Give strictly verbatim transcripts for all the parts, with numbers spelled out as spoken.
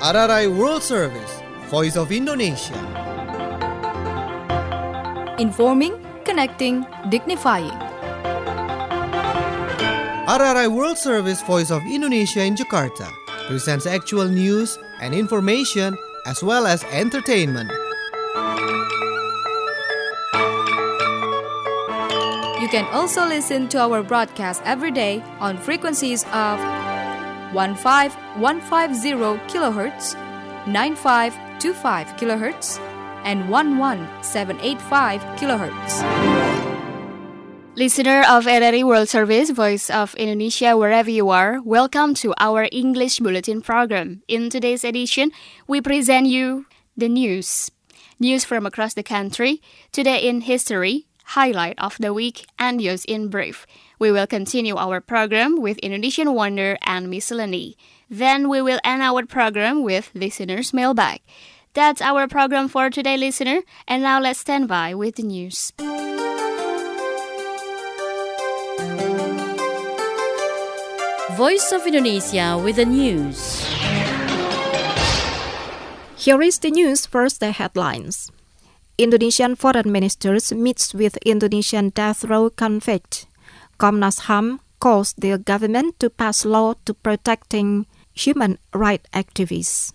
R R I World Service, Voice of Indonesia. Informing, connecting, dignifying. R R I World Service, Voice of Indonesia in Jakarta presents actual news and information as well as entertainment. You can also listen to our broadcast every day on frequencies of fifteen fifty kilohertz, ninety-five twenty-five kilohertz, and eleven seven eighty-five kilohertz. Listener of R R I World Service, Voice of Indonesia, wherever you are, welcome to our English Bulletin program. In today's edition, we present you the news. News from across the country, today in history, highlight of the week, and news in brief. We will continue our program with Indonesian Wonder and Miscellany. Then we will end our program with Listener's Mailbag. That's our program for today, listener. And now let's stand by with the news. Voice of Indonesia with the news. Here is the news. First, the headlines. Indonesian foreign ministers meets with Indonesian death row convict. Komnas H A M calls the government to pass law to protecting human rights activists.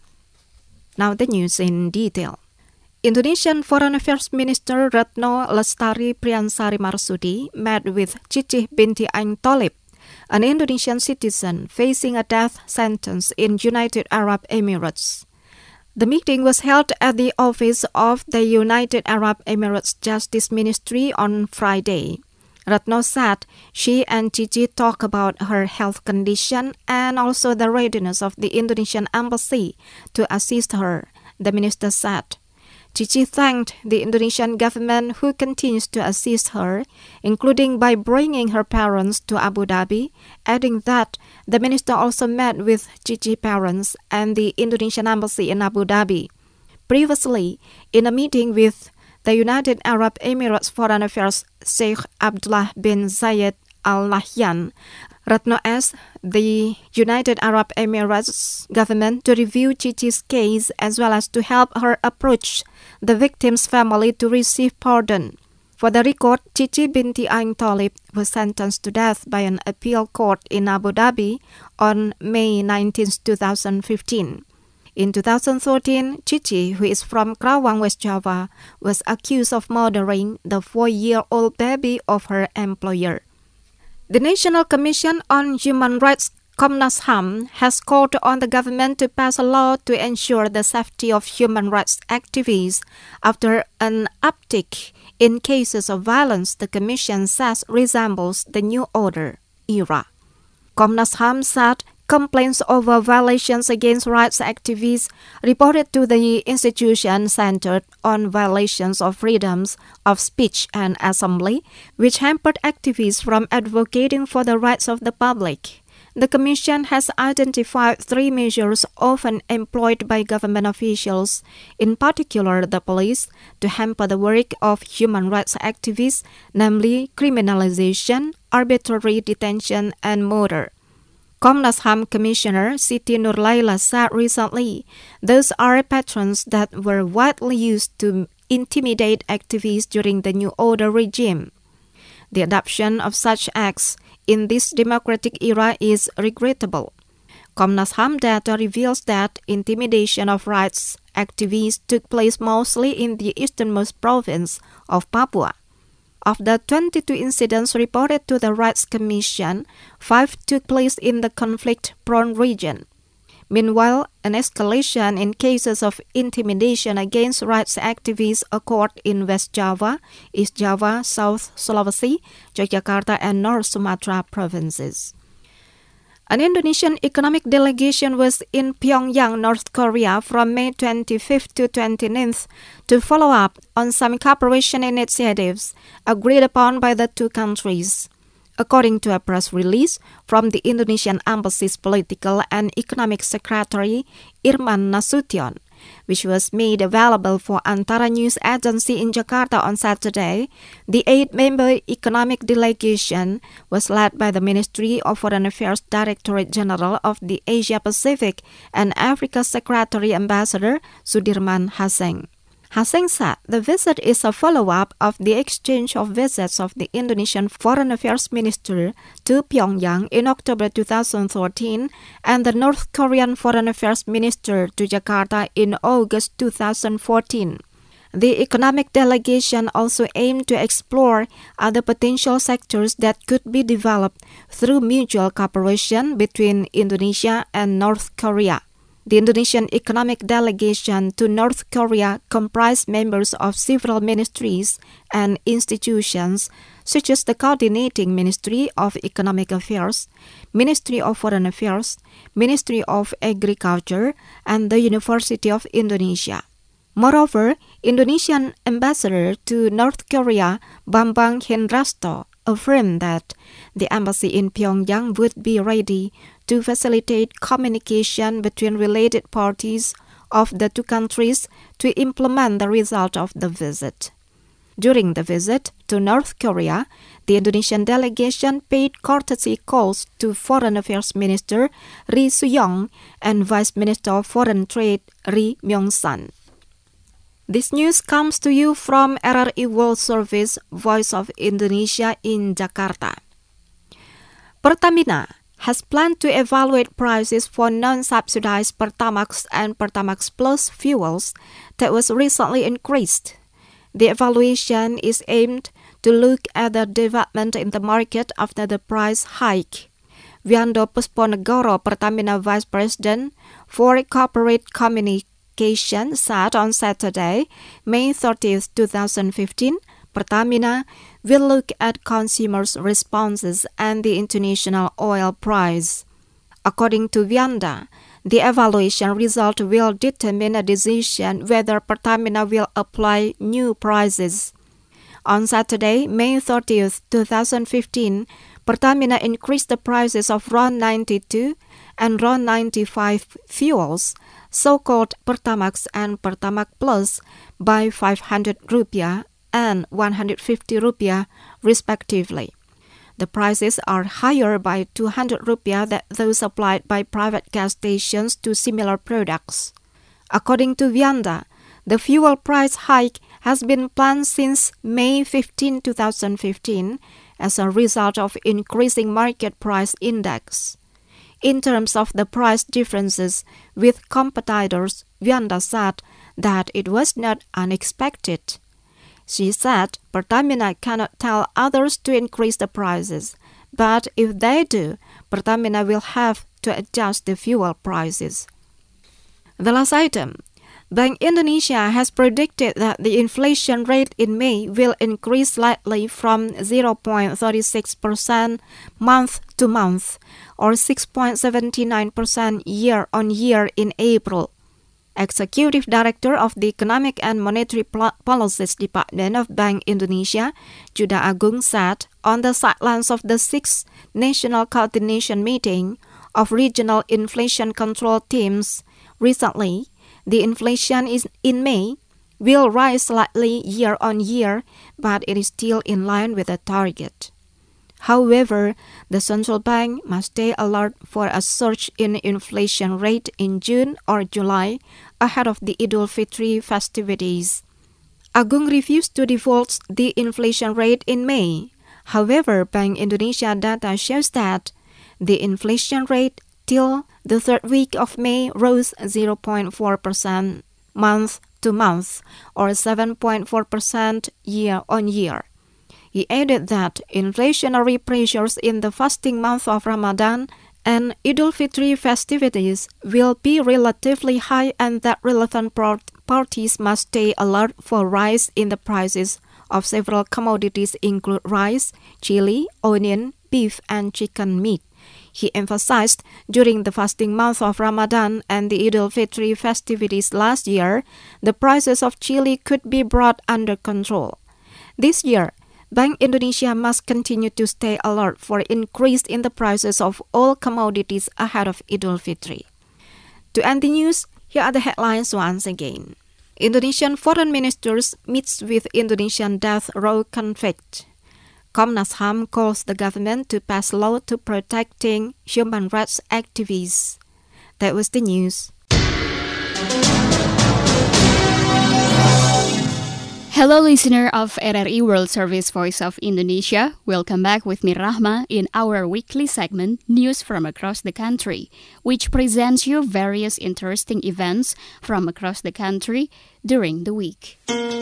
Now the news in detail. Indonesian Foreign Affairs Minister Retno Lestari Priyansari Marsudi met with Cici binti Aing Tholib, an Indonesian citizen facing a death sentence in United Arab Emirates. The meeting was held at the office of the United Arab Emirates Justice Ministry on Friday. Retno said she and Cici talked about her health condition and also the readiness of the Indonesian embassy to assist her, the minister said. Cici thanked the Indonesian government who continues to assist her, including by bringing her parents to Abu Dhabi, adding that the minister also met with Cici's parents and the Indonesian embassy in Abu Dhabi. Previously, in a meeting with the United Arab Emirates Foreign Affairs Sheikh Abdullah bin Zayed Al Nahyan, Retno asked the United Arab Emirates government to review Cici's case as well as to help her approach the victim's family to receive pardon. For the record, Cici binti Aing Tholib was sentenced to death by an appeal court in Abu Dhabi on May nineteenth, twenty fifteen. In two thousand thirteen, Cici, who is from Kerawang, West Java, was accused of murdering the four-year-old baby of her employer. The National Commission on Human Rights, Komnas H A M, has called on the government to pass a law to ensure the safety of human rights activists after an uptick in cases of violence the Commission says resembles the New Order era. Komnas H A M said complaints over violations against rights activists reported to the institution centered on violations of freedoms of speech and assembly, which hampered activists from advocating for the rights of the public. The Commission has identified three measures often employed by government officials, in particular the police, to hamper the work of human rights activists, namely criminalization, arbitrary detention, and murder. Komnas H A M Commissioner Siti Nurlaila said recently, those are patterns that were widely used to intimidate activists during the New Order regime. The adoption of such acts in this democratic era is regrettable. Komnas H A M data reveals that intimidation of rights activists took place mostly in the easternmost province of Papua. Of the twenty-two incidents reported to the Rights Commission, five took place in the conflict-prone region. Meanwhile, an escalation in cases of intimidation against rights activists occurred in West Java, East Java, South Sulawesi, Yogyakarta, and North Sumatra provinces. An Indonesian economic delegation was in Pyongyang, North Korea from May twenty-fifth to twenty-ninth to follow up on some cooperation initiatives agreed upon by the two countries. According to a press release from the Indonesian Embassy's Political and Economic Secretary, Irman Nasution, which was made available for Antara News Agency in Jakarta on Saturday, the eight-member economic delegation was led by the Ministry of Foreign Affairs Directorate General of the Asia Pacific and Africa Secretary Ambassador Sudirman Haseng. Haseng said the visit is a follow-up of the exchange of visits of the Indonesian Foreign Affairs Minister to Pyongyang in October two thousand thirteen and the North Korean Foreign Affairs Minister to Jakarta in August two thousand fourteen. The economic delegation also aimed to explore other potential sectors that could be developed through mutual cooperation between Indonesia and North Korea. The Indonesian economic delegation to North Korea comprised members of several ministries and institutions, such as the Coordinating Ministry of Economic Affairs, Ministry of Foreign Affairs, Ministry of Agriculture, and the University of Indonesia. Moreover, Indonesian ambassador to North Korea, Bambang Hendrasto, affirmed that the embassy in Pyongyang would be ready to facilitate communication between related parties of the two countries to implement the result of the visit. During the visit to North Korea, the Indonesian delegation paid courtesy calls to Foreign Affairs Minister Ri Suyong and Vice Minister of Foreign Trade Ri Myong-san. This news comes to you from R R I World Service, Voice of Indonesia in Jakarta. Pertamina has planned to evaluate prices for non-subsidized Pertamax and Pertamax Plus fuels that was recently increased. The evaluation is aimed to look at the development in the market after the price hike. Wiando Pusponegoro, Pertamina Vice President for Corporate Communication, said on Saturday, May thirtieth, twenty fifteen, Pertamina will look at consumers' responses and the international oil price. According to Wianda, the evaluation result will determine a decision whether Pertamina will apply new prices. On Saturday, May thirtieth, twenty fifteen, Pertamina increased the prices of RON ninety-two and RON ninety-five fuels, so-called Pertamax and Pertamax Plus, by five hundred rupiah and one hundred fifty rupiah respectively. The prices are higher by two hundred rupiah than those applied by private gas stations to similar products. According to Wianda, the fuel price hike has been planned since May fifteenth, twenty fifteen as a result of increasing market price index. In terms of the price differences with competitors, Wianda said that it was not unexpected. She said Pertamina cannot tell others to increase the prices, but if they do, Pertamina will have to adjust the fuel prices. The last item. Bank Indonesia has predicted that the inflation rate in May will increase slightly from zero point three six percent month to month or six point seven nine percent year on year in April. Executive Director of the Economic and Monetary Policies Department of Bank Indonesia, Juda Agung, said on the sidelines of the sixth National Coordination Meeting of Regional Inflation Control Teams recently, the inflation is in May will rise slightly year on year, but it is still in line with the target. However, the central bank must stay alert for a surge in inflation rate in June or July ahead of the Idul Fitri festivities. Agung refused to divulge the inflation rate in May. However, Bank Indonesia data shows that the inflation rate till the third week of May rose zero point four percent month to month or seven point four percent year on year. He added that inflationary pressures in the fasting month of Ramadan and Idul Fitri festivities will be relatively high and that relevant parties must stay alert for rise in the prices of several commodities include rice, chili, onion, beef, and chicken meat. He emphasized during the fasting month of Ramadan and the Idul Fitri festivities last year, the prices of chili could be brought under control. This year, Bank Indonesia must continue to stay alert for increase in the prices of all commodities ahead of Idul Fitri. To end the news, Here are the headlines once again. Indonesian foreign ministers meets with Indonesian death row convict. Komnas H A M calls the government to pass law to protecting human rights activists. That was the news. Hello, listener of R R I World Service Voice of Indonesia. Welcome back with me, Rahma, in our weekly segment, News from Across the Country, which presents you various interesting events from across the country during the week.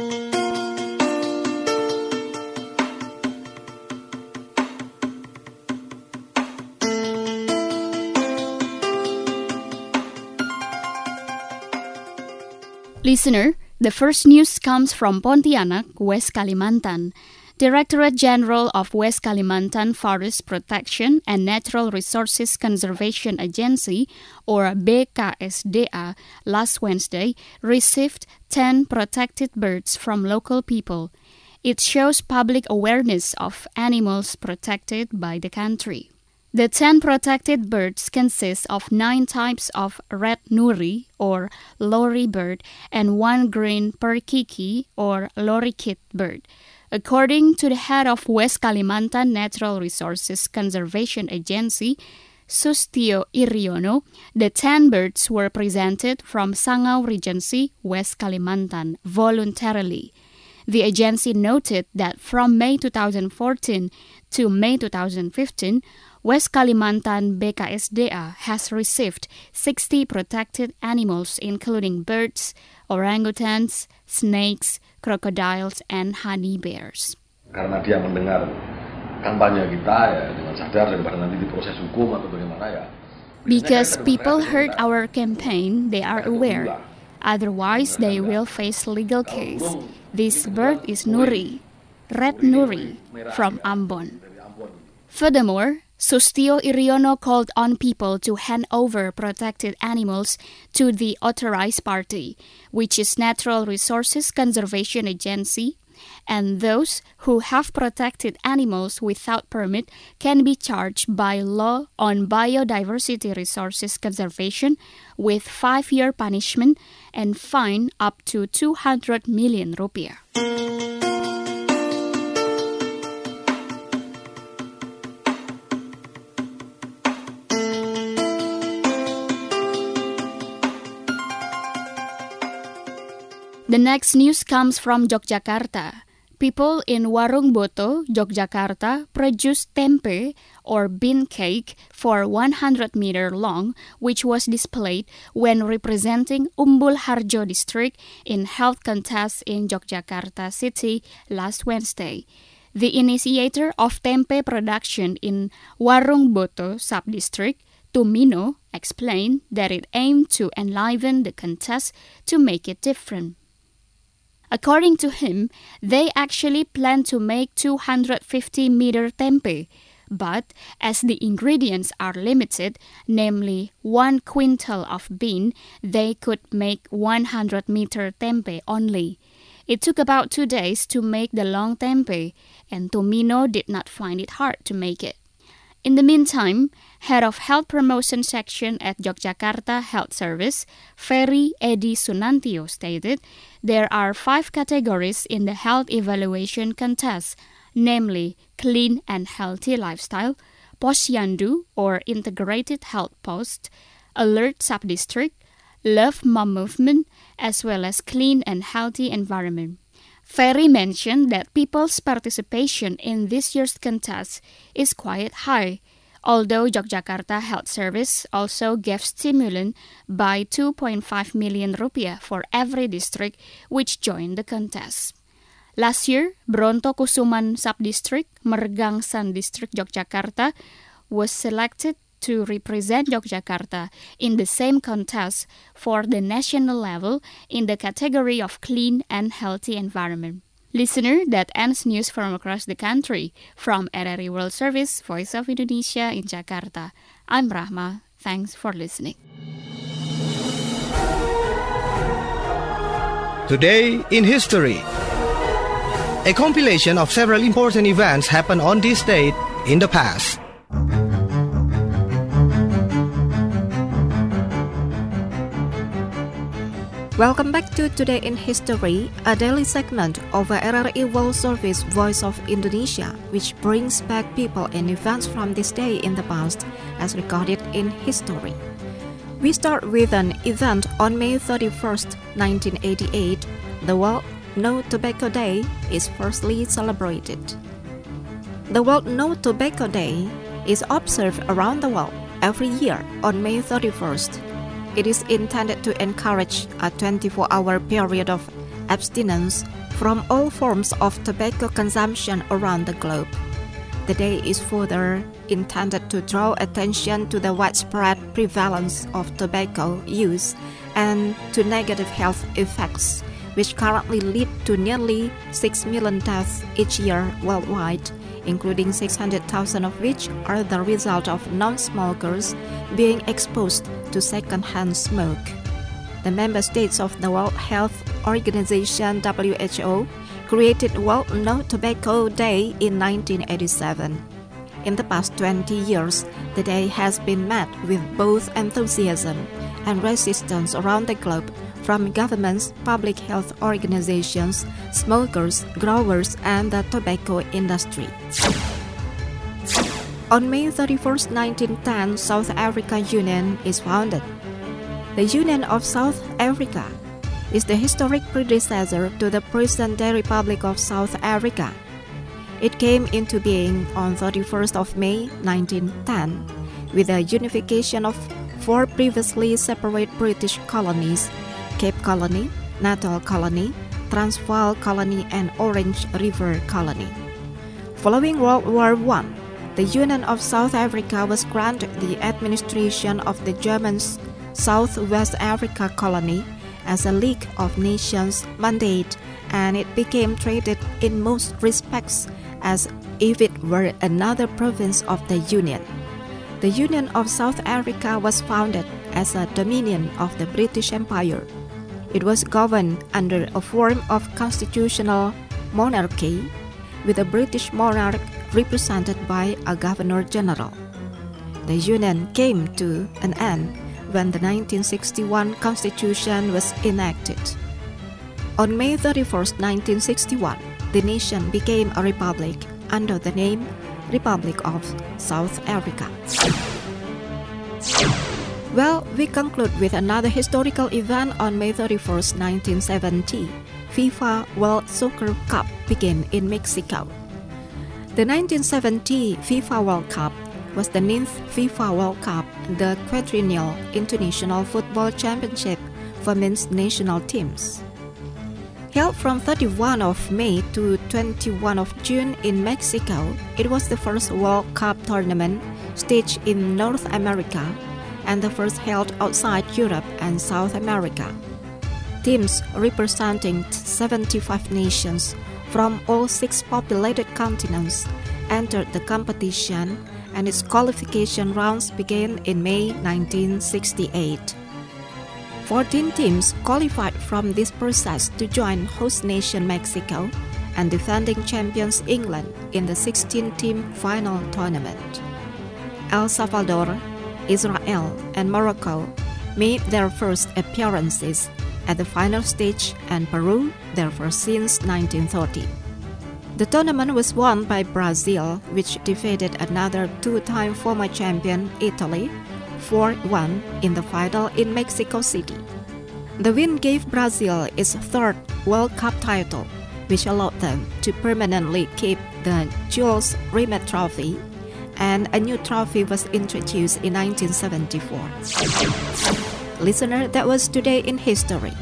Listener, the first news comes from Pontianak, West Kalimantan. Directorate General of West Kalimantan Forest Protection and Natural Resources Conservation Agency, or B K S D A, last Wednesday received ten protected birds from local people. It shows public awareness of animals protected by the country. The ten protected birds consist of nine types of red nuri, or lorry bird, and one green perkiki, or lorikeet bird. According to the head of West Kalimantan Natural Resources Conservation Agency, Sustio Iryono, the ten birds were presented from Sangau Regency, West Kalimantan, voluntarily. The agency noted that from May two thousand fourteen to May two thousand fifteen, West Kalimantan B K S D A has received sixty protected animals including birds, orangutans, snakes, crocodiles, and honey bears. Karena dia mendengar kampanye kita ya dengan sadar daripada nanti diproses hukum atau bagaimana ya. Because people heard our campaign, they are aware. Otherwise, they will face legal case. This bird is Nuri, red Nuri, from Ambon. Furthermore, Sustio Iryono called on people to hand over protected animals to the authorized party, which is Natural Resources Conservation Agency, and those who have protected animals without permit can be charged by law on biodiversity resources conservation with five-year punishment and fine up to two hundred million rupiah. The next news comes from Yogyakarta. People in Warung Boto, Yogyakarta, produce tempe or bean cake for one hundred meters long, which was displayed when representing Umbul Harjo district in health contest in Yogyakarta city last Wednesday. The initiator of tempe production in Warung Boto sub-district, Tumino, explained that it aimed to enliven the contest to make it different. According to him, they actually plan to make two hundred fifty meter tempe, but as the ingredients are limited, namely one quintal of bean, they could make one hundred meter tempe only. It took about two days to make the long tempe, and Tumino did not find it hard to make it. In the meantime, Head of Health Promotion Section at Yogyakarta Health Service, Ferry Edi Sunantio, stated there are five categories in the health evaluation contest, namely clean and healthy lifestyle, Posyandu or integrated health post, alert sub-district, love mom movement, as well as clean and healthy environment. Ferry mentioned that people's participation in this year's contest is quite high, although Yogyakarta Health Service also gave stimulant by two point five million rupiah for every district which joined the contest. Last year, Bronto Kusuman Sub-District, Mergangsan District Yogyakarta, was selected to represent Yogyakarta in the same contest for the national level in the category of clean and healthy environment. Listener, that ends news from across the country. From R R I World Service, Voice of Indonesia in Jakarta, I'm Rahma. Thanks for listening. Today in History. A compilation of several important events happened on this date in the past. Welcome back to Today in History, a daily segment of R R I World Service Voice of Indonesia, which brings back people and events from this day in the past as recorded in history. We start with an event on May thirty-first, nineteen eighty-eight. The World No Tobacco Day is firstly celebrated. The World No Tobacco Day is observed around the world every year on May thirty-first. It is intended to encourage a twenty-four hour period of abstinence from all forms of tobacco consumption around the globe. The day is further intended to draw attention to the widespread prevalence of tobacco use and to negative health effects, which currently lead to nearly six million deaths each year worldwide, including six hundred thousand of which are the result of non-smokers being exposed to second-hand smoke. The member states of the World Health Organization W H O created World No Tobacco Day in nineteen eighty-seven. In the past twenty years, the day has been met with both enthusiasm and resistance around the globe from governments, public health organizations, smokers, growers, and the tobacco industry. On May thirty-first, nineteen ten, South Africa Union is founded. The Union of South Africa is the historic predecessor to the present-day Republic of South Africa. It came into being on thirty-first of May, nineteen ten, with the unification of four previously separate British colonies: Cape Colony, Natal Colony, Transvaal Colony, and Orange River Colony. Following World War One, the Union of South Africa was granted the administration of the German South West Africa Colony as a League of Nations mandate, and it became treated in most respects as if it were another province of the Union. The Union of South Africa was founded as a dominion of the British Empire. It was governed under a form of constitutional monarchy, with a British monarch represented by a Governor-General. The Union came to an end when the nineteen sixty-one Constitution was enacted. On May thirty-first, nineteen sixty-one, the nation became a republic under the name Republic of South Africa. Well, we conclude with another historical event on May thirty-first, nineteen seventy. FIFA World Soccer Cup began in Mexico. The nineteen seventy FIFA World Cup was the ninth FIFA World Cup, the quadrennial international football championship for men's national teams. Held from thirty-first of May to twenty-first of June in Mexico, it was the first World Cup tournament staged in North America and the first held outside Europe and South America. Teams representing seventy-five nations from all six populated continents entered the competition, and its qualification rounds began in May nineteen sixty-eight. fourteen teams qualified from this process to join host nation Mexico and defending champions England in the sixteen-team final tournament. El Salvador, Israel, and Morocco made their first appearances at the final stage, and Peru their first since nineteen thirty. The tournament was won by Brazil, which defeated another two-time former champion Italy four one in the final in Mexico City. The win gave Brazil its third World Cup title, which allowed them to permanently keep the Jules Rimet Trophy, and a new trophy was introduced in nineteen seventy-four. Listener, that was Today in History.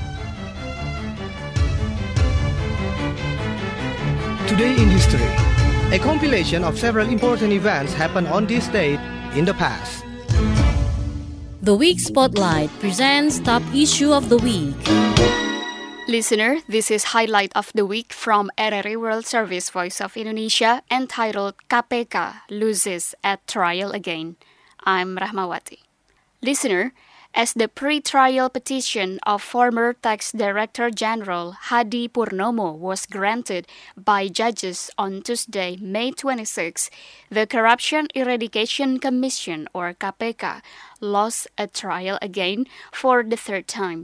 Today in History, a compilation of several important events happened on this date in the past. The Week Spotlight presents Top Issue of the Week. Listener, this is Highlight of the Week from R R I World Service Voice of Indonesia, entitled K P K Loses at Trial Again. I'm Rahmawati. Listener, as the pre-trial petition of former Tax Director General Hadi Purnomo was granted by judges on Tuesday, May twenty-sixth, the Corruption Eradication Commission, or K P K, lost a trial again for the third time.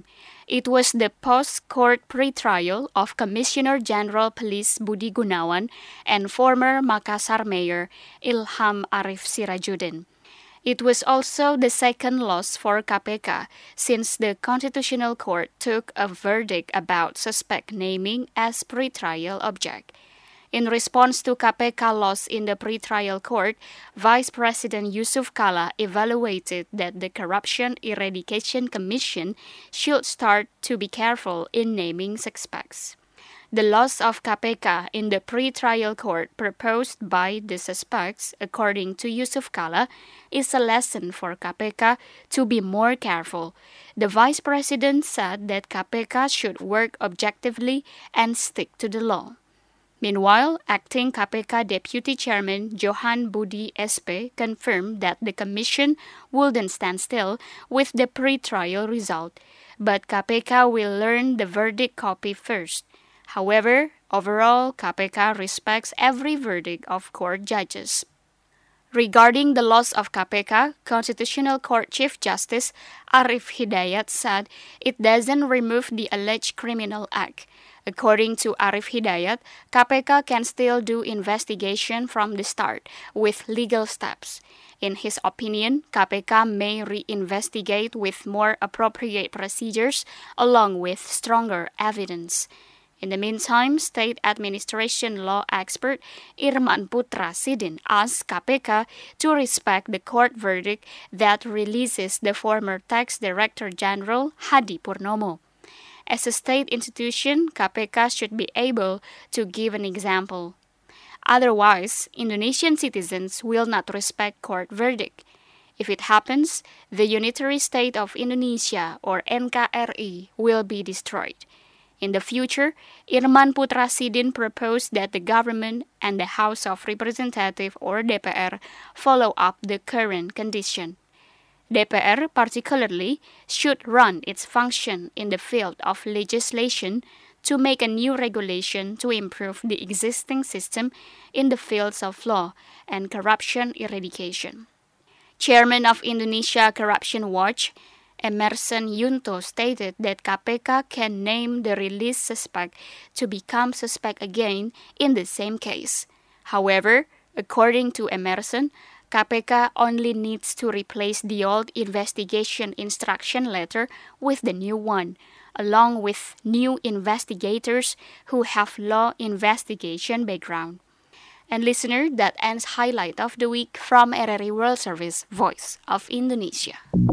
It was the post-court pre-trial of Commissioner General Police Budi Gunawan and former Makassar Mayor Ilham Arif Sirajuddin. It was also the second loss for K P K since the Constitutional Court took a verdict about suspect naming as pre-trial object. In response to K P K loss in the pre-trial court, Vice President Yusuf Kala evaluated that the Corruption Eradication Commission should start to be careful in naming suspects. The loss of K P K in the pre-trial court proposed by the suspects, according to Yusuf Kala, is a lesson for K P K to be more careful. The Vice President said that K P K should work objectively and stick to the law. Meanwhile, acting K P K Deputy Chairman Johan Budi S P confirmed that the Commission wouldn't stand still with the pre-trial result, but K P K will learn the verdict copy first. However, overall, K P K respects every verdict of court judges. Regarding the loss of K P K, Constitutional Court Chief Justice Arif Hidayat said it doesn't remove the alleged criminal act. According to Arif Hidayat, K P K can still do investigation from the start with legal steps. In his opinion, K P K may re-investigate with more appropriate procedures along with stronger evidence. In the meantime, State Administration Law expert Irman Putra Sidin asked K P K to respect the court verdict that releases the former Tax Director General Hadi Purnomo. As a state institution, K P K should be able to give an example. Otherwise, Indonesian citizens will not respect court verdict. If it happens, the unitary state of Indonesia, or N K R I, will be destroyed. In the future, Irman Putra Sidin proposed that the government and the House of Representatives, or D P R, follow up the current condition. D P R particularly should run its function in the field of legislation to make a new regulation to improve the existing system in the fields of law and corruption eradication. Chairman of Indonesia Corruption Watch, Emerson Yunto, stated that K P K can name the released suspect to become suspect again in the same case. However, according to Emerson, K P K only needs to replace the old investigation instruction letter with the new one, along with new investigators who have law investigation background. And listener, that ends Highlight of the Week from R R I World Service, Voice of Indonesia.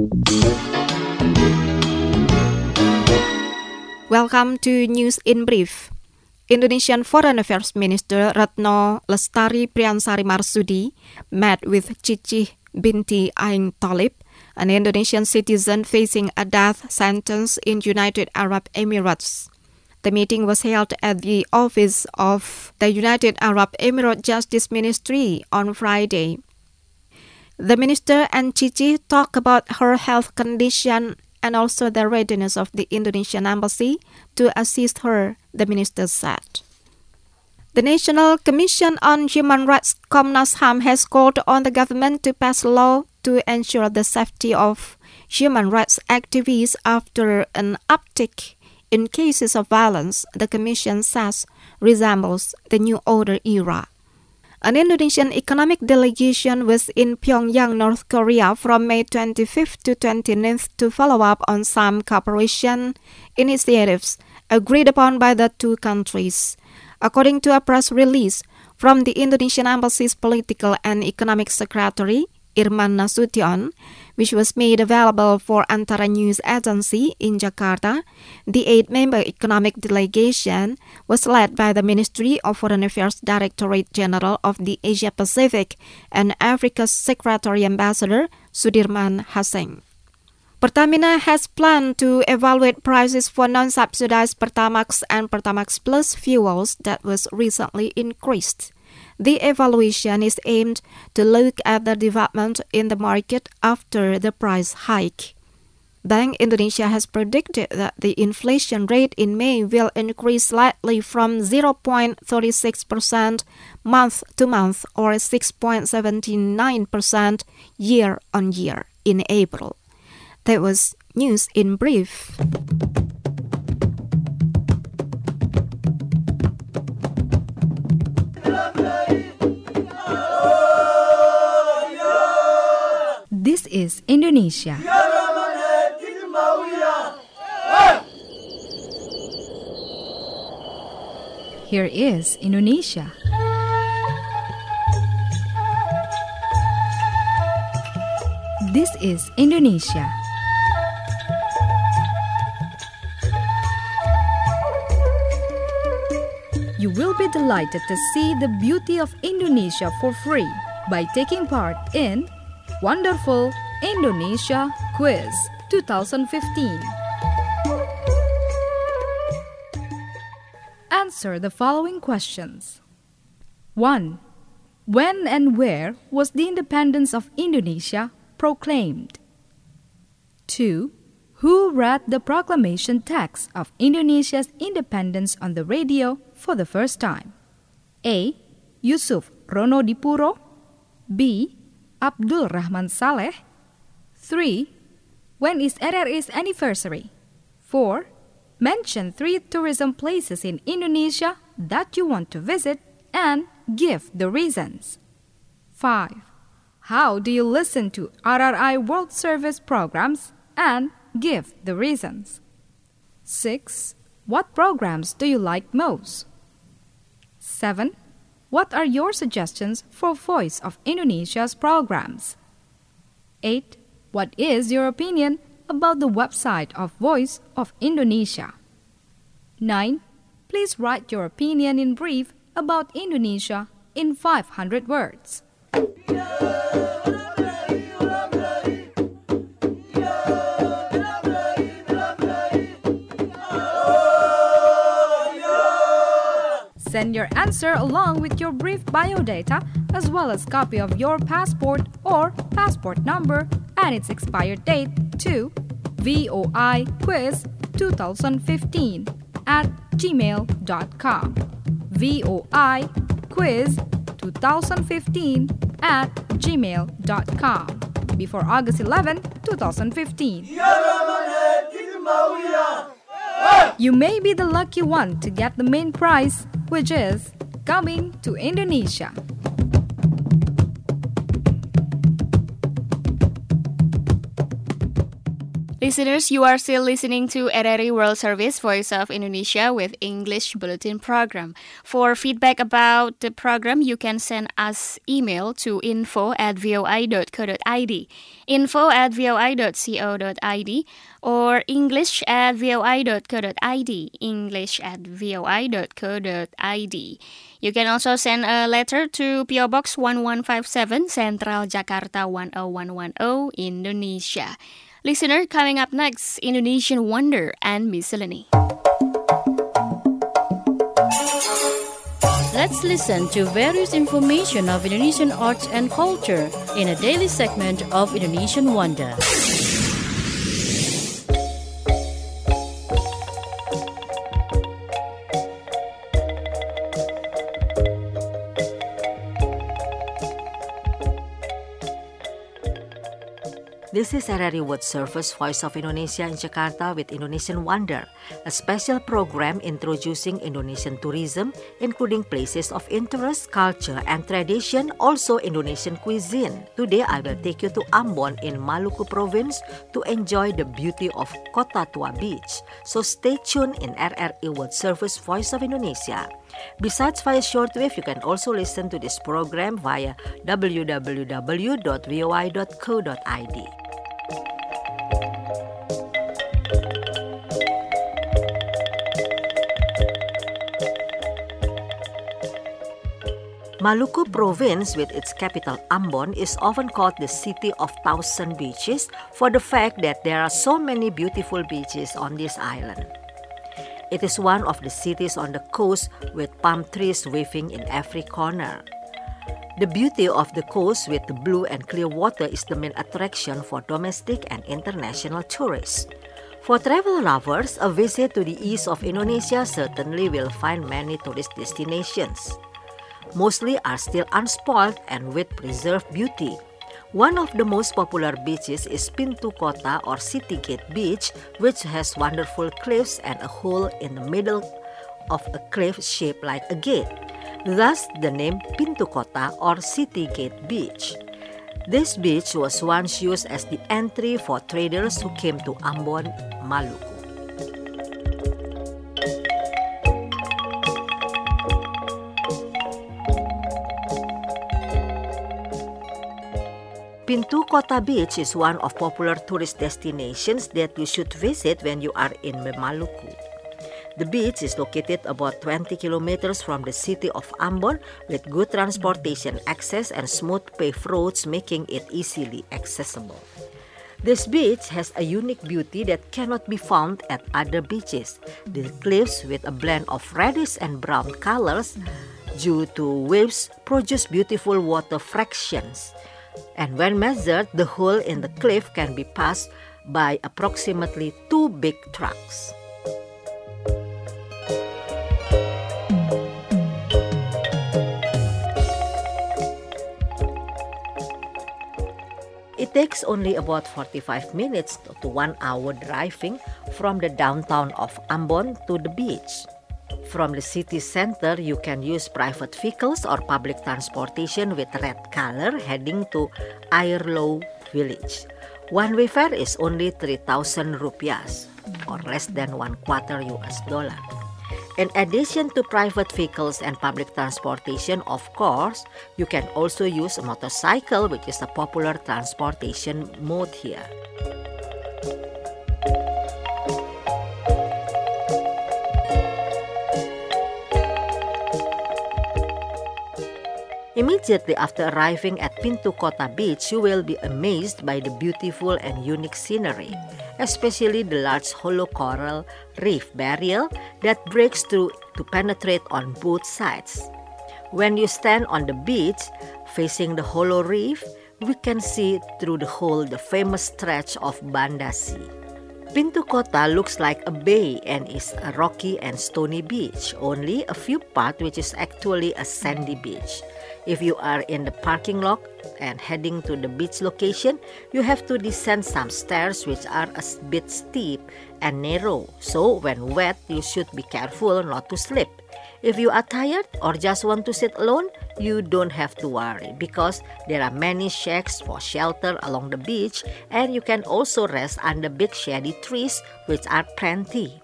Welcome to News in Brief. Indonesian Foreign Affairs Minister Retno Lestari Priyansari Marsudi met with Cici binti Aing Thalib, an Indonesian citizen facing a death sentence in United Arab Emirates. The meeting was held at the office of the United Arab Emirates Justice Ministry on Friday. The minister and Cici talked about her health condition and also the readiness of the Indonesian embassy to assist her, the minister said. The National Commission on Human Rights, Komnas H A M, has called on the government to pass a law to ensure the safety of human rights activists after an uptick in cases of violence the Commission says resembles the New Order era. An Indonesian economic delegation was in Pyongyang, North Korea from May twenty-fifth to twenty-ninth to follow up on some cooperation initiatives agreed upon by the two countries. According to a press release from the Indonesian Embassy's Political and Economic Secretary, Irman Nasution, which was made available for Antara News Agency in Jakarta, the eight-member economic delegation was led by the Ministry of Foreign Affairs Directorate General of the Asia Pacific and Africa's Secretary Ambassador Sudirman Haseng. Pertamina has planned to evaluate prices for non-subsidized Pertamax and Pertamax Plus fuels that was recently increased. The evaluation is aimed to look at the development in the market after the price hike. Bank Indonesia has predicted that the inflation rate in May will increase slightly from zero point three six percent month to month or six point seven nine percent year on year in April. That was News in Brief. This is Indonesia. Here is Indonesia. This is Indonesia. You will be delighted to see the beauty of Indonesia for free by taking part in Wonderful Indonesia Quiz twenty fifteen. Answer the following questions. one. When and where was the independence of Indonesia proclaimed? two. Who read the proclamation text of Indonesia's independence on the radio for the first time? A. Yusuf Ronodipuro. B. Abdul Rahman Saleh. three. When is R R I's anniversary? four. Mention three tourism places in Indonesia that you want to visit and give the reasons. five. How do you listen to R R I World Service programs and give the reasons? six. What programs do you like most? seven. What are your suggestions for Voice of Indonesia's programs? eight. What is your opinion about the website of Voice of Indonesia? nine. Please write your opinion in brief about Indonesia in five hundred words. Send your answer along with your brief biodata as well as copy of your passport or passport number and its expired date to voiquiz twenty fifteen at gmail dot com. voiquiz twenty fifteen at gmail dot com before August eleventh, twenty fifteen. You may be the lucky one to get the main prize, which is coming to Indonesia. Listeners, you are still listening to R R I World Service, Voice of Indonesia with English Bulletin Program. For feedback about the program, you can send us email to info at voi dot co dot id, info at voi dot co dot id, or english at voi dot co dot id, english at voi dot co dot id. You can also send a letter to P O Box one one five seven, Central Jakarta one oh one one oh, Indonesia. Listener, coming up next, Indonesian Wonder and Miscellany. Let's listen to various information of Indonesian arts and culture in a daily segment of Indonesian Wonder. This is R R I World Service, Voice of Indonesia in Jakarta with Indonesian Wonder, a special program introducing Indonesian tourism, including places of interest, culture, and tradition, also Indonesian cuisine. Today, I will take you to Ambon in Maluku Province to enjoy the beauty of Kota Tua Beach. So stay tuned in R R I World Service, Voice of Indonesia. Besides via shortwave, you can also listen to this program via w w w dot voi dot co dot id. Maluku Province, with its capital Ambon, is often called the city of thousand beaches for the fact that there are so many beautiful beaches on this island. It is one of the cities on the coast with palm trees waving in every corner. The beauty of the coast with the blue and clear water is the main attraction for domestic and international tourists. For travel lovers, a visit to the east of Indonesia certainly will find many tourist destinations. Mostly are still unspoiled and with preserved beauty. One of the most popular beaches is Pintu Kota or City Gate Beach, which has wonderful cliffs and a hole in the middle of a cliff shaped like a gate. Thus, the name Pintu Kota or City Gate Beach. This beach was once used as the entry for traders who came to Ambon, Maluku. Pintu Kota Beach is one of popular tourist destinations that you should visit when you are in Maluku. The beach is located about twenty kilometers from the city of Ambon with good transportation access and smooth paved roads making it easily accessible. This beach has a unique beauty that cannot be found at other beaches. The cliffs with a blend of reddish and brown colors due to waves produce beautiful water fractions. And when measured, the hole in the cliff can be passed by approximately two big trucks. It takes only about forty-five minutes to one hour driving from the downtown of Ambon to the beach. From the city center, you can use private vehicles or public transportation with red color heading to Airlow Village. One-way fare is only three thousand rupiahs or less than one quarter U S dollar. In addition to private vehicles and public transportation, of course, you can also use a motorcycle, which is a popular transportation mode here. Immediately after arriving at Pintu Kota Beach, you will be amazed by the beautiful and unique scenery, especially the large hollow coral reef barrier that breaks through to penetrate on both sides. When you stand on the beach facing the hollow reef, we can see through the hole the famous stretch of Banda Sea. Pintu Kota looks like a bay and is a rocky and stony beach, only a few parts which is actually a sandy beach. If you are in the parking lot and heading to the beach location, you have to descend some stairs which are a bit steep and narrow, so when wet, you should be careful not to slip. If you are tired or just want to sit alone, you don't have to worry because there are many shacks for shelter along the beach and you can also rest under big shady trees which are plenty.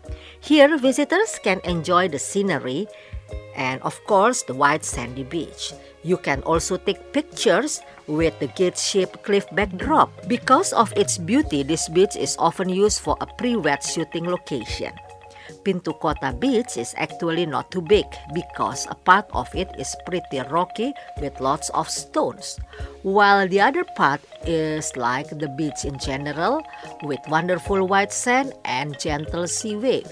Here, visitors can enjoy the scenery and of course the white sandy beach. You can also take pictures with the gate-shaped cliff backdrop. Because of its beauty, this beach is often used for a pre-wed shooting location. Pintu Kota Beach is actually not too big because a part of it is pretty rocky with lots of stones, while the other part is like the beach in general with wonderful white sand and gentle sea wave.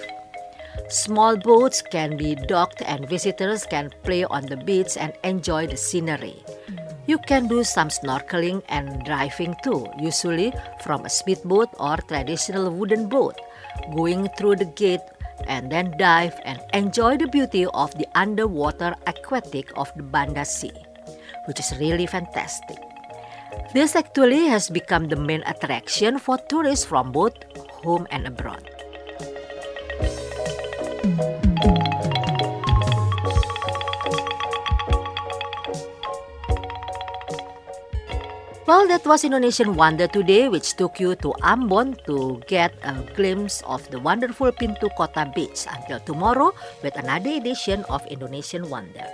Small boats can be docked and visitors can play on the beach and enjoy the scenery. You can do some snorkeling and diving too, usually from a speedboat or traditional wooden boat, going through the gate and then dive and enjoy the beauty of the underwater aquatic of the Banda Sea, which is really fantastic. This actually has become the main attraction for tourists from both home and abroad. Well, that was Indonesian Wonder today, which took you to Ambon to get a glimpse of the wonderful Pintu Kota Beach. Until tomorrow with another edition of Indonesian Wonder.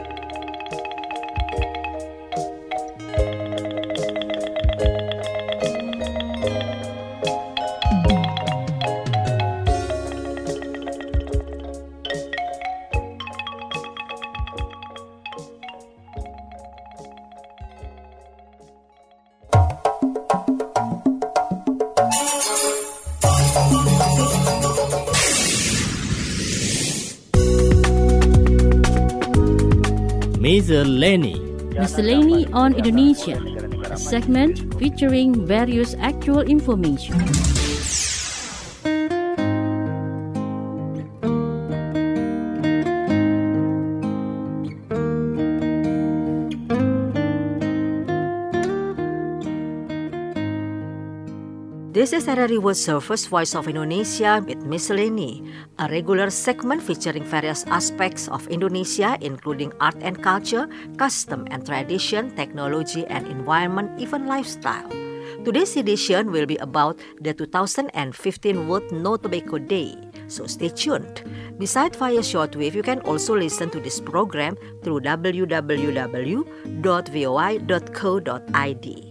Miscellany. Miscellany on Indonesia, a segment featuring various actual information. This is R R I World Service Voice of Indonesia with Miscellany, a regular segment featuring various aspects of Indonesia including art and culture, custom and tradition, technology and environment, even lifestyle. Today's edition will be about the two thousand fifteen World No Tobacco Day, so stay tuned. Besides via shortwave, you can also listen to this program through w w w dot v o i dot co dot i d.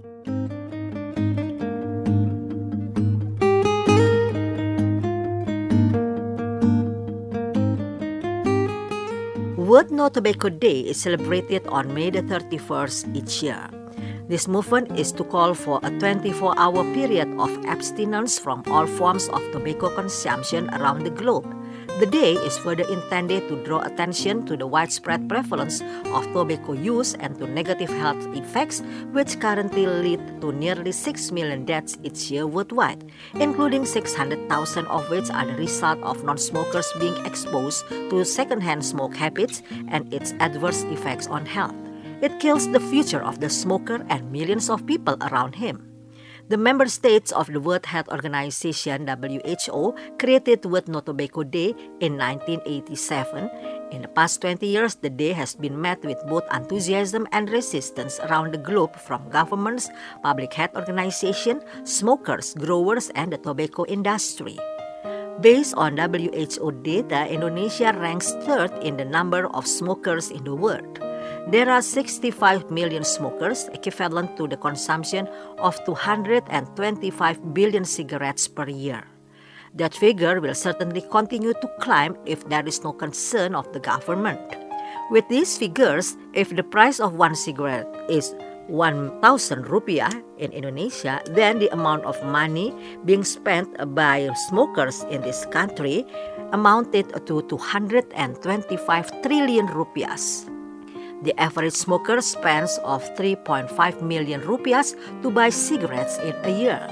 World No Tobacco Day is celebrated on May the thirty-first each year. This movement is to call for a twenty-four hour period of abstinence from all forms of tobacco consumption around the globe. The day is further intended to draw attention to the widespread prevalence of tobacco use and to negative health effects, which currently lead to nearly six million deaths each year worldwide, including six hundred thousand of which are the result of non-smokers being exposed to secondhand smoke habits and its adverse effects on health. It kills the future of the smoker and millions of people around him. The member states of the World Health Organization W H O created World No Tobacco Day in nineteen eighty-seven. In the past twenty years, the day has been met with both enthusiasm and resistance around the globe from governments, public health organizations, smokers, growers, and the tobacco industry. Based on W H O data, Indonesia ranks third in the number of smokers in the world. There are sixty-five million smokers, equivalent to the consumption of two hundred twenty-five billion cigarettes per year. That figure will certainly continue to climb if there is no concern of the government. With these figures, if the price of one cigarette is one thousand rupiah in Indonesia, then the amount of money being spent by smokers in this country amounted to two hundred twenty-five trillion rupiahs. The average smoker spends of three point five million rupiahs to buy cigarettes in a year.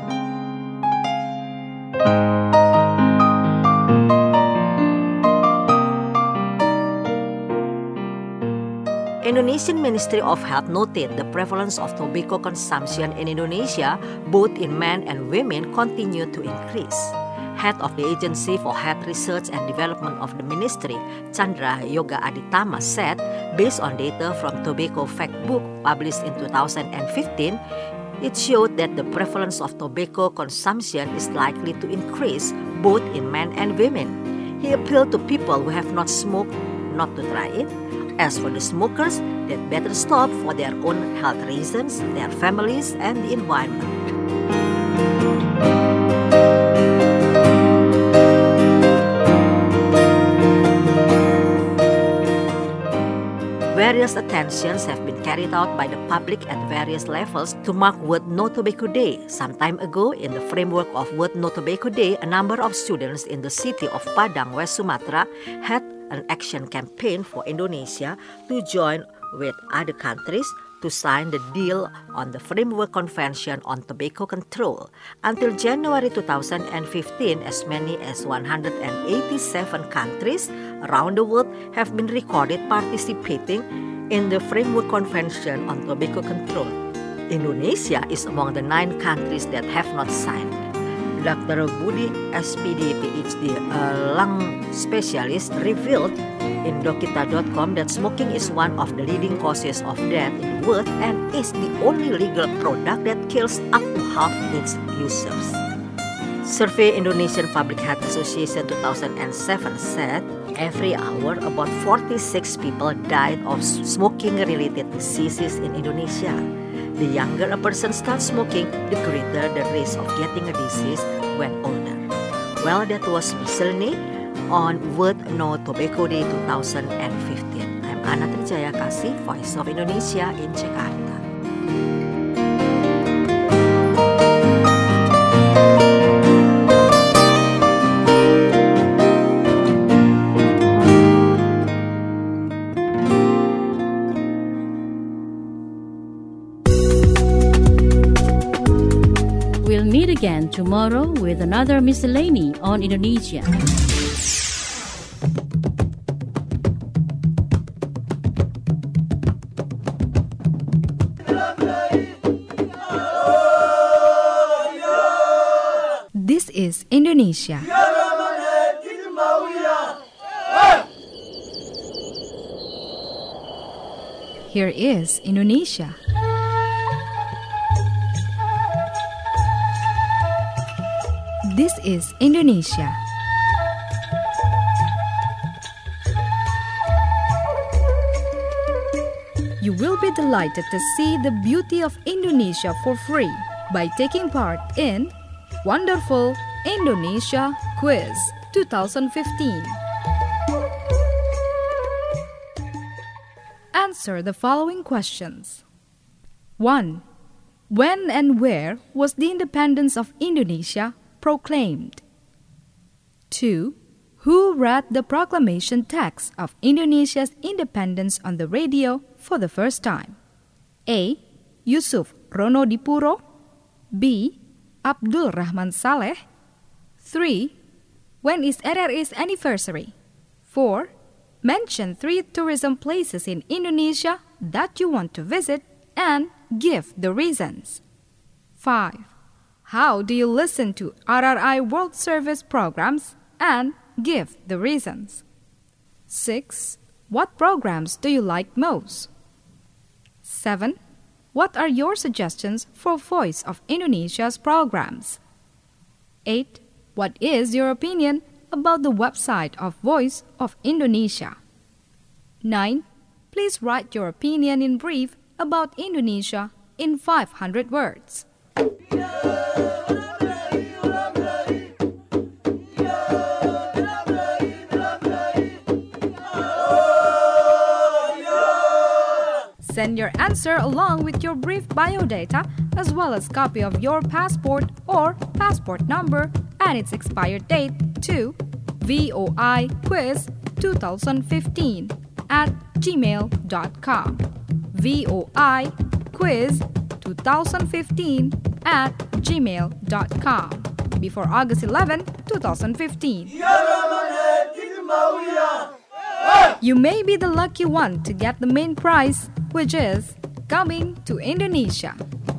Indonesian Ministry of Health noted the prevalence of tobacco consumption in Indonesia, both in men and women, continued to increase. Head of the Agency for Health Research and Development of the Ministry, Chandra Yoga Aditama, said, based on data from Tobacco Fact Book published in two thousand fifteen, it showed that the prevalence of tobacco consumption is likely to increase both in men and women. He appealed to people who have not smoked not to try it. As for the smokers, they'd better stop for their own health reasons, their families, and the environment. Various attentions have been carried out by the public at various levels to mark World No Tobacco Day. Some time ago, in the framework of World No Tobacco Day, a number of students in the city of Padang, West Sumatra, had an action campaign for Indonesia to join with other countries to sign the deal on the Framework Convention on Tobacco Control. Until January two thousand fifteen, as many as one hundred eighty-seven countries around the world have been recorded participating in the Framework Convention on Tobacco Control. Indonesia is among the nine countries that have not signed. Doctor Budi S P D PhD, a lung specialist, revealed in Dokita dot com that smoking is one of the leading causes of death in the world and is the only legal product that kills up to half its users. Survey Indonesian Public Health Association two thousand seven said every hour about forty-six people died of smoking-related diseases in Indonesia. The younger a person starts smoking, the greater the risk of getting a disease when older. Well, that was Miscellany on World No Tobacco Day two thousand fifteen. I'm Ana Trijaya Kasih, Voice of Indonesia in Jakarta. We'll meet again tomorrow with another Miscellany on Indonesia. is Indonesia. Here is Indonesia. This is Indonesia. You will be delighted to see the beauty of Indonesia for free by taking part in Wonderful Indonesia Quiz twenty fifteen. Answer the following questions. one. When and where was the independence of Indonesia proclaimed? two. Who read the proclamation text of Indonesia's independence on the radio for the first time? A. Yusuf Ronodipuro. B. Abdul Rahman Saleh. three. When is R R I's anniversary? four. Mention three tourism places in Indonesia that you want to visit and give the reasons. five. How do you listen to R R I World Service programs and give the reasons? six. What programs do you like most? seven. What are your suggestions for Voice of Indonesia's programs? eight. What is your opinion about the website of Voice of Indonesia? nine. Please write your opinion in brief about Indonesia in five hundred words. Send your answer along with your brief biodata as well as copy of your passport or passport number and its expired date to voiquiz twenty fifteen at gmail dot com. voiquiz twenty fifteen at gmail dot com before August eleventh, twenty fifteen. You may be the lucky one to get the main prize, which is coming to Indonesia.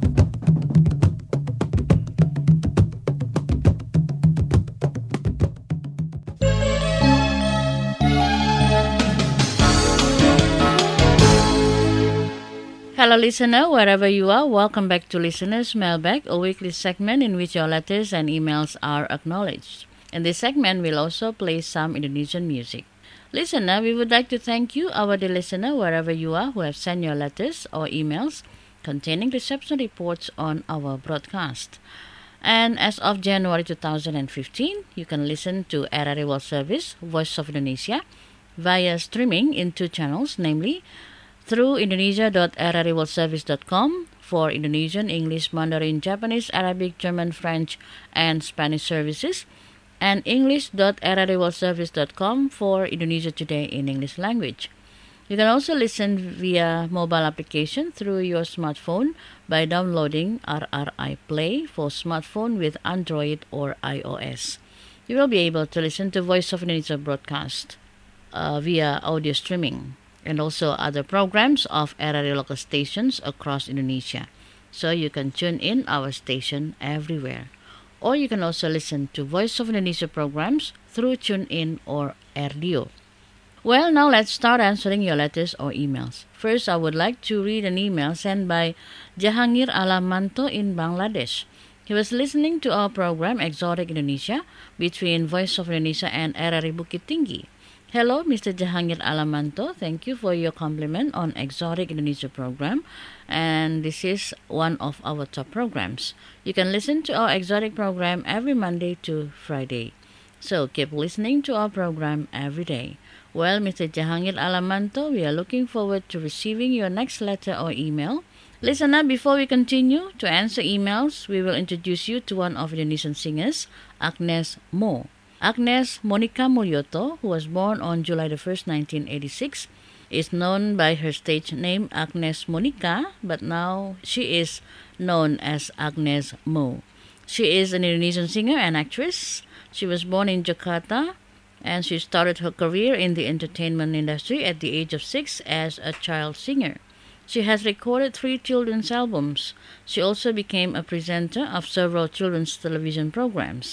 Hello listener, wherever you are, welcome back to Listener's Mailbag, a weekly segment in which your letters and emails are acknowledged. In this segment, we'll also play some Indonesian music. Listener, we would like to thank you, our dear listener, wherever you are, who have sent your letters or emails containing reception reports on our broadcast. And as of January two thousand fifteen, you can listen to R R I World Service, Voice of Indonesia, via streaming in two channels, namely through indonesia dot r r i world service dot com for Indonesian, English, Mandarin, Japanese, Arabic, German, French, and Spanish services, and english dot r r i world service dot com for Indonesia Today in English language. You can also listen via mobile application through your smartphone by downloading R R I Play for smartphone with Android or iOS. You will be able to listen to Voice of Indonesia broadcast uh, via audio streaming and also other programs of R R I local stations across Indonesia. So you can tune in our station everywhere. Or you can also listen to Voice of Indonesia programs through TuneIn or R D O. Well, now let's start answering your letters or emails. First, I would like to read an email sent by Jahangir Alamanto in Bangladesh. He was listening to our program Exotic Indonesia between Voice of Indonesia and R R I Bukit Tinggi. Hello, Mister Jahangir Alamanto. Thank you for your compliment on Exotic Indonesia program. And this is one of our top programs. You can listen to our Exotic program every Monday to Friday. So keep listening to our program every day. Well, Mister Jahangir Alamanto, we are looking forward to receiving your next letter or email. Listener, before we continue to answer emails, we will introduce you to one of Indonesian singers, Agnes Mo. Agnes Monica Mulyoto, who was born on July the first, nineteen eighty-six, is known by her stage name Agnes Monica, but now she is known as Agnes Mo. She is an Indonesian singer and actress. She was born in Jakarta, and she started her career in the entertainment industry at the age of six as a child singer. She has recorded three children's albums. She also became a presenter of several children's television programs.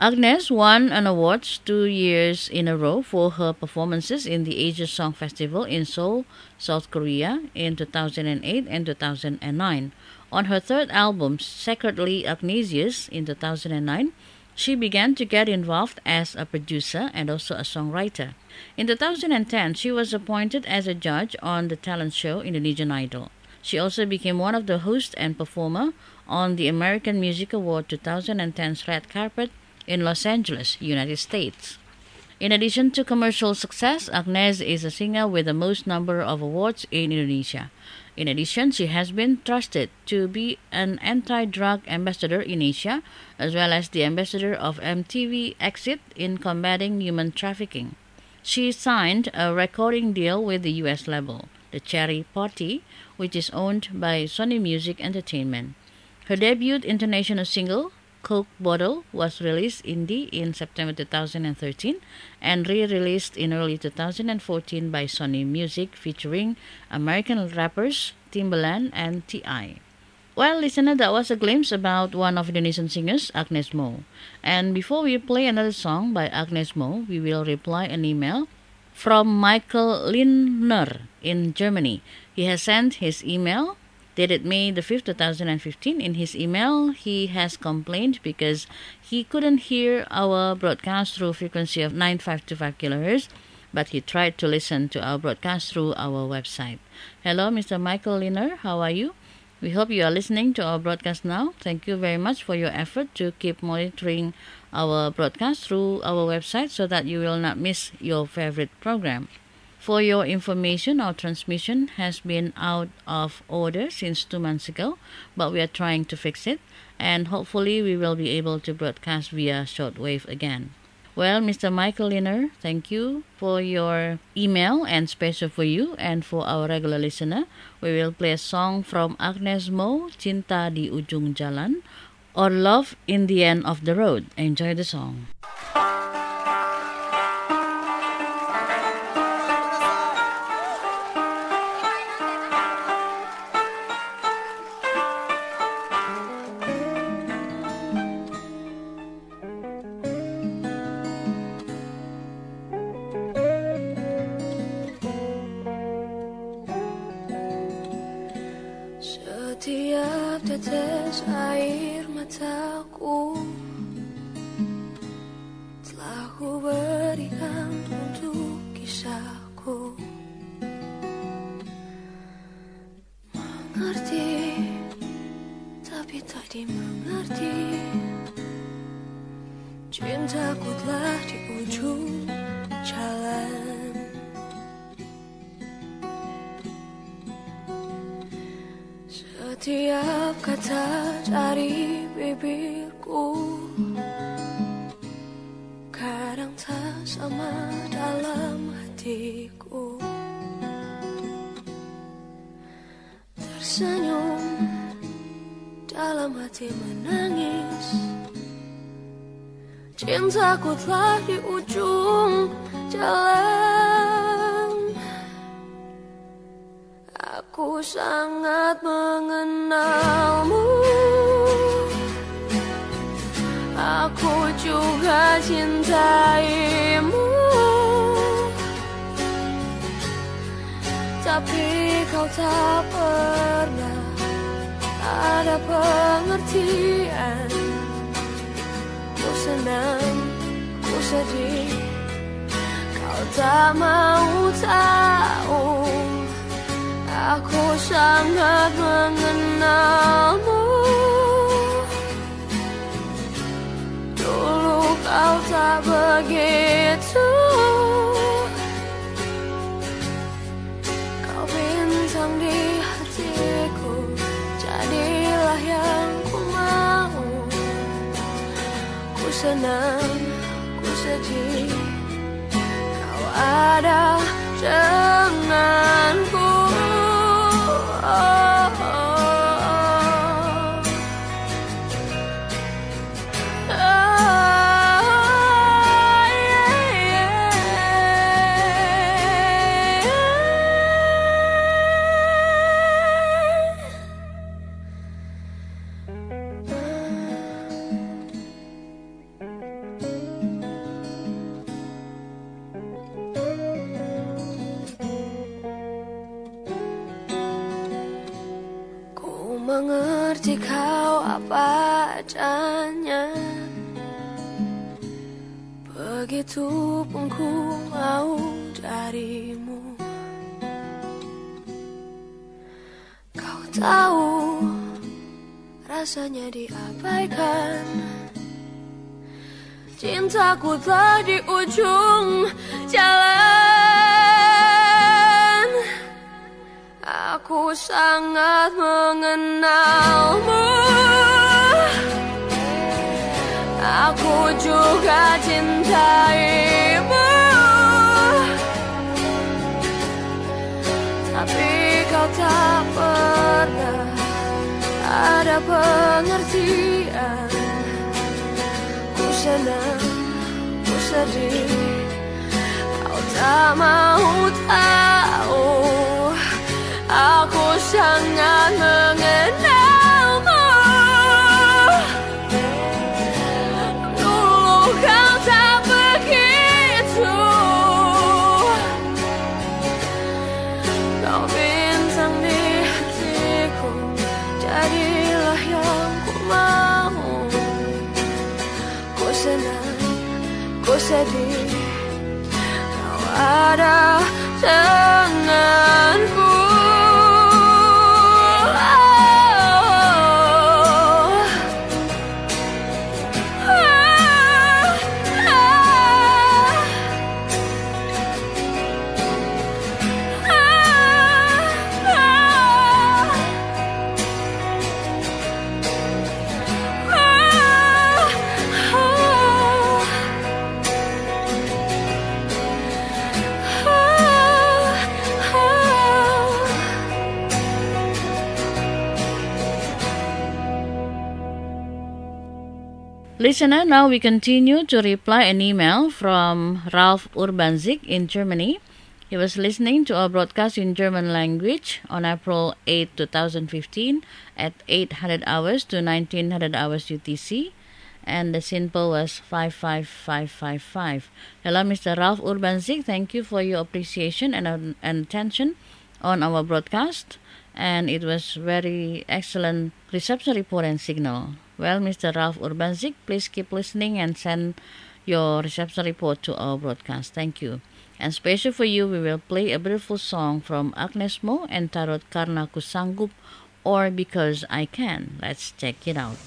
Agnes won an award two years in a row for her performances in the Asia Song Festival in Seoul, South Korea in two thousand eight and two thousand nine. On her third album, Secretly Agnesius, in two thousand nine, she began to get involved as a producer and also a songwriter. In two thousand ten, she was appointed as a judge on the talent show Indonesian Idol. She also became one of the hosts and performer on the American Music Award twenty ten's red carpet in Los Angeles, United States. In addition to commercial success, Agnes is a singer with the most number of awards in Indonesia. In addition, she has been trusted to be an anti-drug ambassador in Asia, as well as the ambassador of M T V Exit in combating human trafficking. She signed a recording deal with the U S label, The Cherry Party, which is owned by Sony Music Entertainment. Her debut international single, Coke Bottle, was released indie in September two thousand thirteen and re-released in early two thousand fourteen by Sony Music, featuring American rappers Timbaland and T I Well, listener, that was a glimpse about one of Indonesian singers, Agnes Mo. And before we play another song by Agnes Mo, we will reply an email from Michael Lindner in Germany. He has sent his email dated May the fifth, two thousand fifteen. In his email, he has complained because he couldn't hear our broadcast through frequency of nine five two five kilohertz, but he tried to listen to our broadcast through our website. Hello, Mister Michael Lindner, how are you? We hope you are listening to our broadcast now. Thank you very much for your effort to keep monitoring our broadcast through our website so that you will not miss your favorite program. For your information, our transmission has been out of order since two months ago, but we are trying to fix it, and hopefully we will be able to broadcast via shortwave again. Well, Mister Michael Lindner, thank you for your email, and special for you and for our regular listener, we will play a song from Agnes Mo, Cinta di Ujung Jalan, or Love in the End of the Road. Enjoy the song. Setiap tetes air mataku telah ku berikan untuk kisahku. Mengerti, tapi tak dimengerti. Cintaku telah di ujung jalan. Setiap kata dari bibirku kadang tak sama dalam hatiku. Tersenyum dalam hati menangis. Cintaku telah di ujung jalan. Aku sangat mengenalmu. Aku juga cintaimu. Tapi kau tak pernah ada pengertian. Ku senang, ku sedih, kau tak mau tahu. Aku sangat mengenalmu. Dulu kau tak begitu. Kau bintang di hatiku, jadilah yang ku mau. Ku senang, ku sedih, kau ada denganku. Oh, oh, oh. Oh, yeah, yeah. mengerti kau apa adanya. Begitupun ku mau darimu. Kau tahu rasanya diabaikan. Cintaku telah di ujung jalan. Aku sangat mengenalmu. Aku juga cintaimu. Tapi kau tak pernah ada pengertian. Ku senang, ku sedih, kau tak mau tahu. Aku sangat mengenalmu. Dulu kau tak begitu. Kau bintang di hatiku, jadilah yang ku mau. Ku senang, ku sedih, kau ada denganku. Listener, now we continue to reply an email from Ralph Urbanzik in Germany. He was listening to a broadcast in German language on April eighth, twenty fifteen at eight hundred hours to nineteen hundred hours U T C, and the symbol was five five five five five. Hello, Mister Ralph Urbanzik. Thank you for your appreciation and, uh, and attention on our broadcast, and it was very excellent reception report and signal. Well, Mister Ralph Urbanzik, please keep listening and send your reception report to our broadcast. Thank you. And special for you, we will play a beautiful song from Agnes Mo entitled Karena Ku Sanggup or Because I Can. Let's check it out.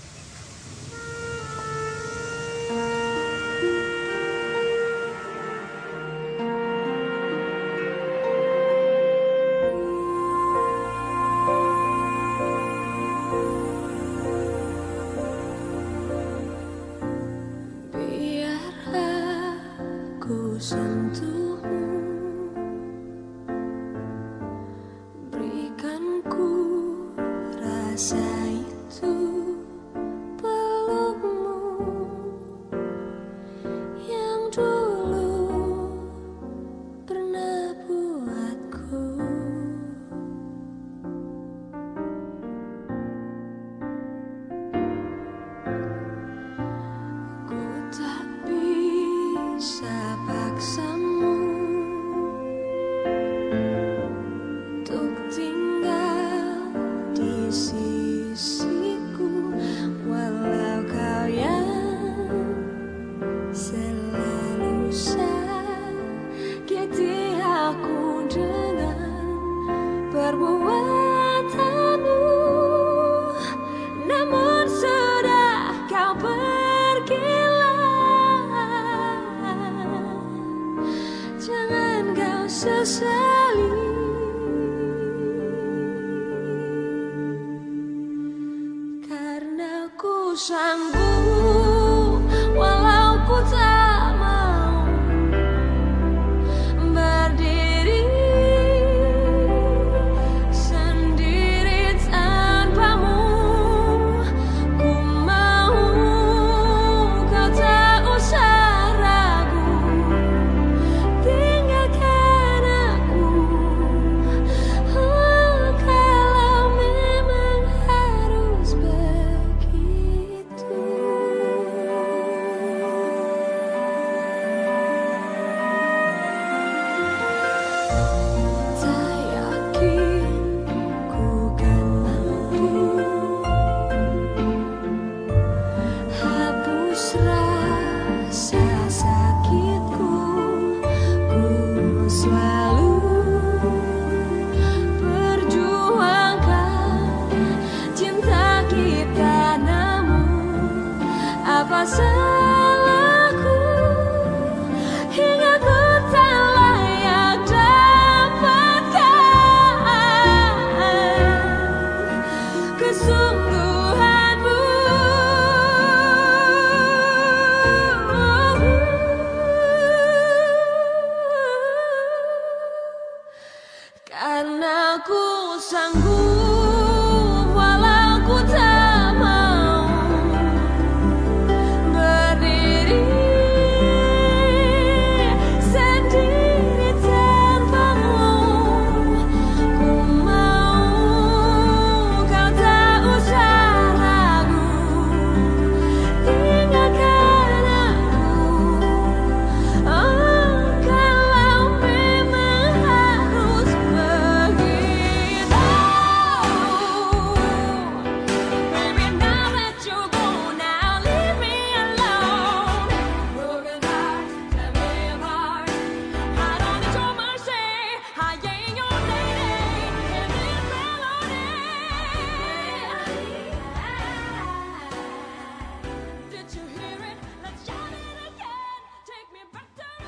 Begitu salahku hingga ku tak layak dapatkan kesungguhanmu. Karena ku sanggup walau ku tak mau berdiri sendiri tanpamu. Ku mau kau tak usah ragu, tinggalkan aku. Oh, kalau memang harus begitu. Baby, now let you go now, leave me alone. Broken heart, tear me apart. I don't need your mercy, I ain't your lady. In this melody, did you hear it? Let's shout it again. Take me back to the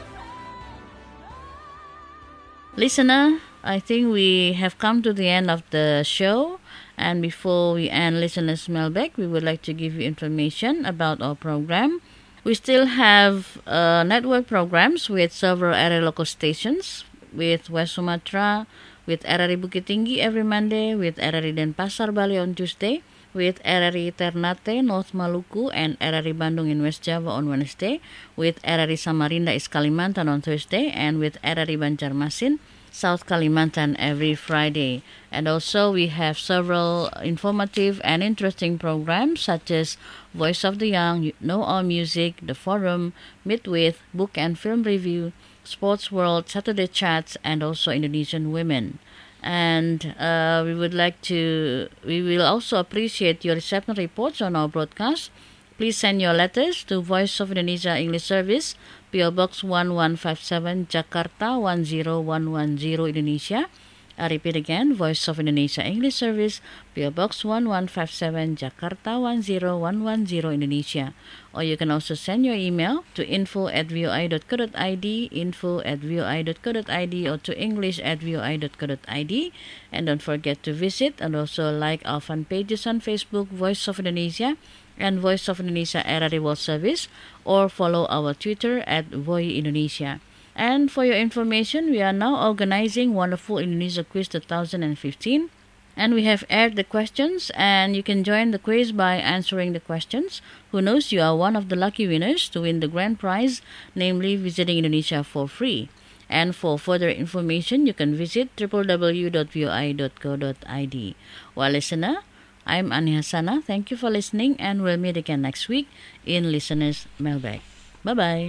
Listener, I think we have come to the end of the show. And before we end Listener's Mailbag, we would like to give you information about our program. We still have uh, network programs with several area local stations, with West Sumatra, with R R I Bukit Tinggi every Monday, with R R I Denpasar, Bali on Tuesday, with R R I Ternate, North Maluku, and R R I Bandung in West Java on Wednesday, with R R I Samarinda, East Kalimantan on Thursday, and with R R I Banjarmasin, South Kalimantan every Friday. And also we have several informative and interesting programs such as Voice of the Young, Know All Music, The Forum, Meet With, Book and Film Review, Sports World, Saturday Chats, and also Indonesian Women. And uh, we would like to, we will also appreciate your reception reports on our broadcast. Please send your letters to Voice of Indonesia English Service, P O Box one one five seven, Jakarta one zero one one zero, Indonesia. I repeat again, Voice of Indonesia English Service, P O Box one one five seven, Jakarta one zero one one zero, Indonesia. Or you can also send your email to info at voi dot co dot id, info at voi dot co dot id, or to english at voi dot co dot id. And don't forget to visit and also like our fan pages on Facebook, Voice of Indonesia and Voice of Indonesia R R I World Service, or follow our Twitter at Voi Indonesia. And for your information, we are now organizing Wonderful Indonesia Quiz twenty fifteen, and we have aired the questions, and you can join the quiz by answering the questions. Who knows, you are one of the lucky winners to win the grand prize, namely visiting Indonesia for free. And for further information, you can visit w w w dot voi dot co dot id. Well, listener, I'm Ani Hassana. Thank you for listening, and we'll meet again next week in Listener's Mailbag. Bye-bye.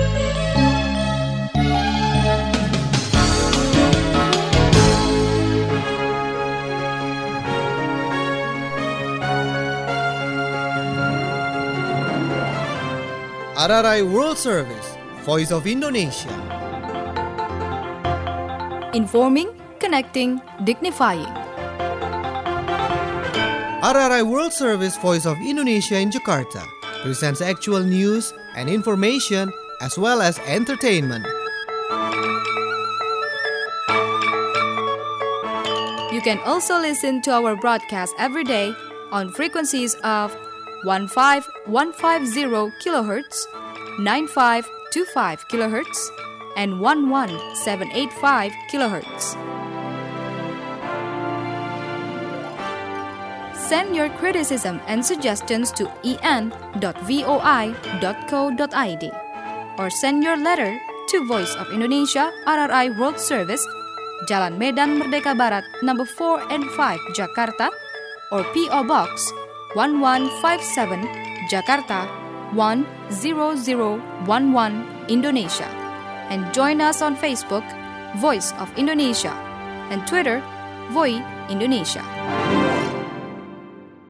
R R I World Service, Voice of Indonesia. Informing, connecting, dignifying. R R I World Service, Voice of Indonesia in Jakarta presents actual news and information as well as entertainment. You can also listen to our broadcast every day on frequencies of fifteen fifty kilohertz, ninety-five twenty-five kilohertz, and eleven eighty-five kilohertz. Send your criticism and suggestions to e n dot voi dot co dot id or send your letter to Voice of Indonesia R R I World Service, Jalan Medan Merdeka Barat, number four and five, Jakarta, or P O Box one one five seven, Jakarta one zero zero one one, Indonesia. And join us on Facebook, Voice of Indonesia, and Twitter, Voi Indonesia.